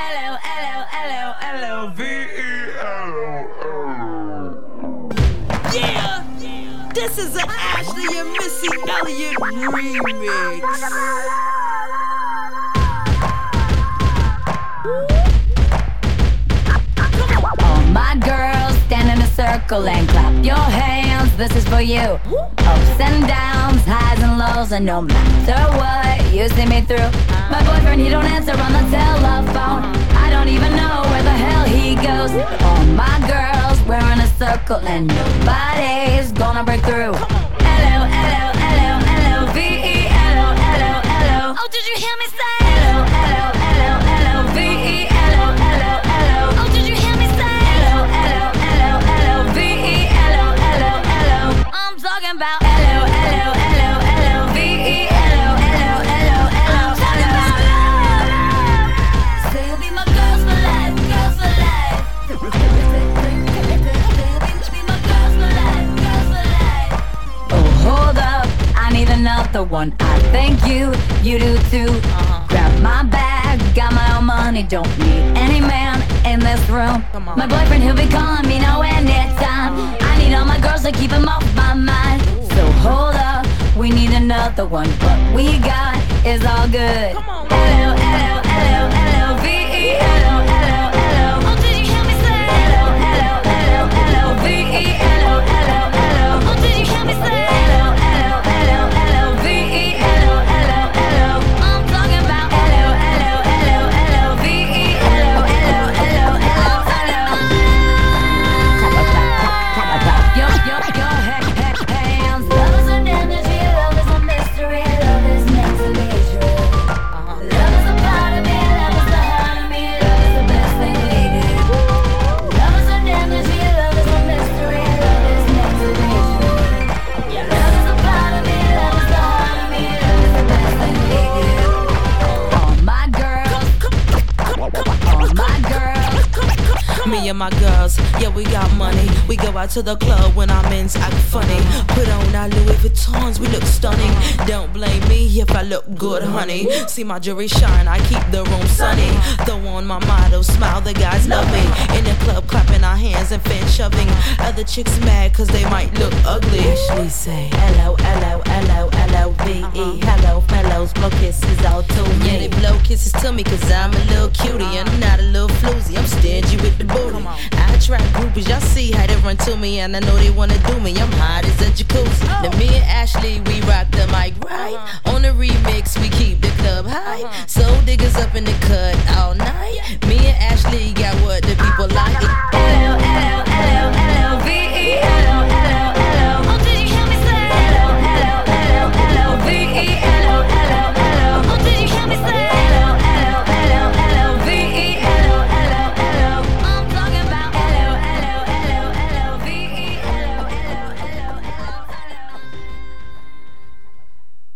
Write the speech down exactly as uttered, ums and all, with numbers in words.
L O L O L O L O V E L O. Yeah! This is an Ashley and Missy Elliott remix. All my girls stand in a circle and clap your hands. This is for you. Ups and downs, highs and lows, and no matter what you see me through. My boyfriend, he don't answer on the telephone. I don't even know where the hell he goes. All my girls, we're in a circle and nobody's gonna break through. L O L O L O L O V E L O L O L O. Oh, did you hear me say L O L O L O L O V E L O L O L O? Oh, did you hear me say L O L O L O L O V E L O L O L O? I'm talking about L O L O L O L O V E L O L O L O L O. I'm talking about love. Say you'll be my girls for life, girls for life. Say you'll be my girls for life, girls for life. Oh, hold up, I need another one. I thank you, you do too. Uh-huh. Grab my bag, got my own money, don't need any man in this room. My boyfriend, he'll be calling me now anytime. I need all my girls to keep him off my mind. So hold up, we need another one. What we got is all good. L O L O L O L O V E L O L O L O. Oh, did you hear me say L O L O L O L O V E L O L O L O? Oh, did you hear me say L O L O L O L O V E L O L O L O? I'm talking about L O L O L O L O V E L O L O L O L O L O. Yo, yo, yo, heck, heck, hands. Love is an energy, love is a mystery, love is meant to be true. Love is a part of me, love is the heart of me, love is the best thing we do. Love is an energy, love is a mystery, love is meant to be true. Love is a part of me, love is the heart of me, love is the best thing we do. All my girls, all my girls. Me and my girls, yeah, we got money. We go out to the club when our men's act funny. Put on our Louis Vuittons, we look stunning. Don't blame me if I look good, honey. See my jewelry shine, I keep the room sunny. Throw on my motto, smile, the guys love me. In the club, clapping our hands and fan shoving. Other chicks mad cause they might look ugly. Ashley say L O L O L O L O V E. Hello, fellows, blow kisses all to me. Yeah, they blow kisses to me cause I'm a little cutie. And I'm not a little floozy, I'm stingy with the booty. I attract groupies, y'all see how they run to me. And I know they wanna do me, I'm hot as a jacuzzi. Now me and Ashley, we rock the mic right. On the remix, we keep the club high. Soul diggers up in the cut all night.